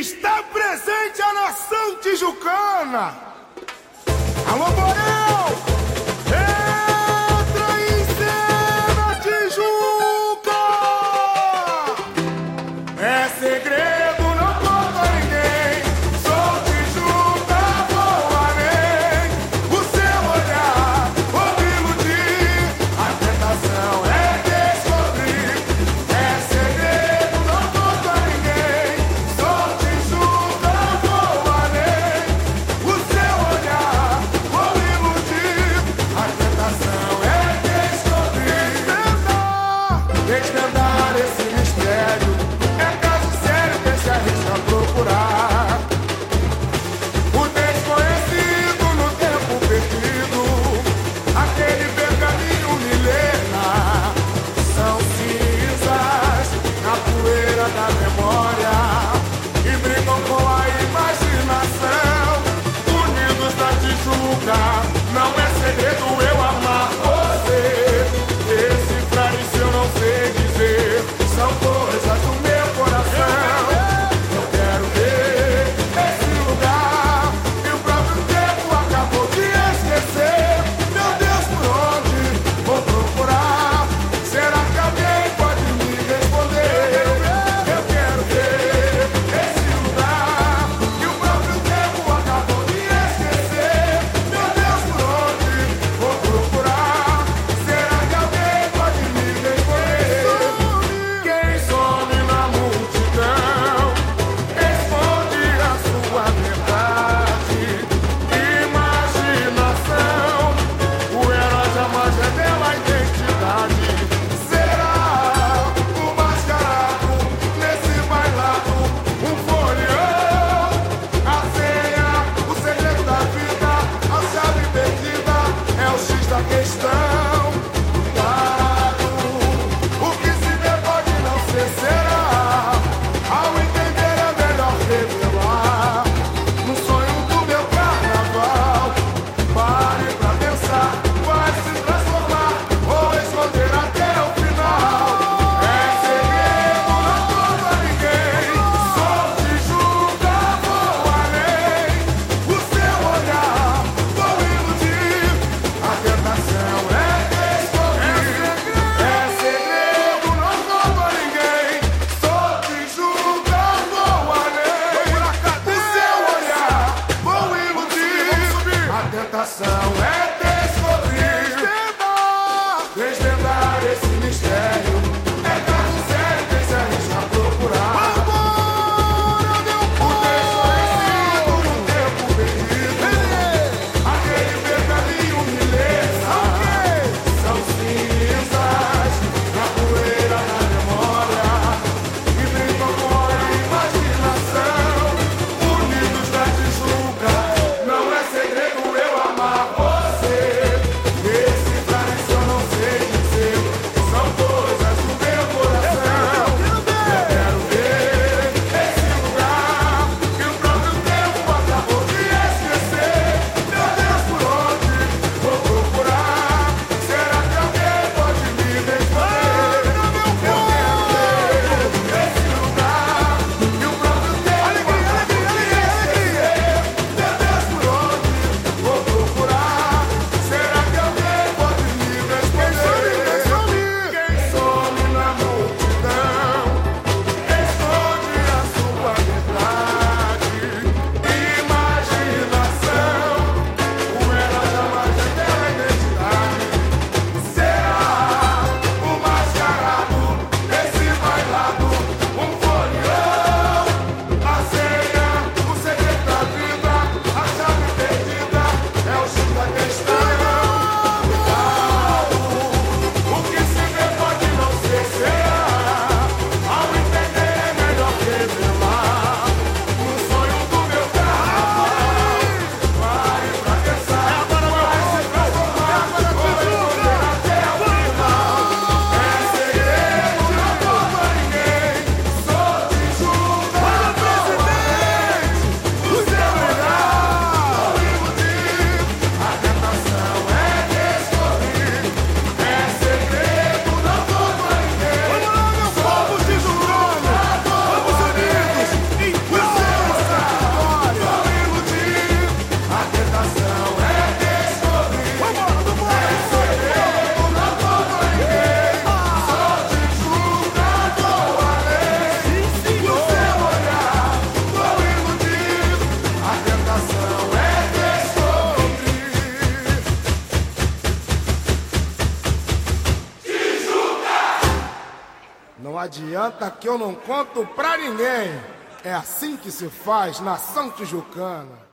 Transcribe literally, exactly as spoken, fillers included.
Está presente a nação tijucana. Alô, Borel! Entra em cena, Tijuca! É segredo, não conta a ninguém. Sou Tijuca, vou além. O seu olhar, vou me iludir. A tentação é descobrir. É segredo, não conta a ninguém. Sou Tijuca, vou além. O seu olhar, vou me iludir. A tentação é descobrir. Desvendar, desvendar esse mistério. É caso sério que se arrisca a procurar. O desconhecido no tempo perdido. Aquele pergaminho milenar. São cinzas na poeira da memória. E brincam com a imaginação. Unidos na Tijuca. Não é segredo eu amar você. Decifrar isso eu não sei dizer. São coisas do meu coração. Eu quero ver esse lugar. E o próprio tempo acabou de esquecer. Meu Deus, por onde vou procurar? Será que alguém pode me responder? Eu quero Não adianta que eu não conto pra ninguém. É assim que se faz nação tijucana.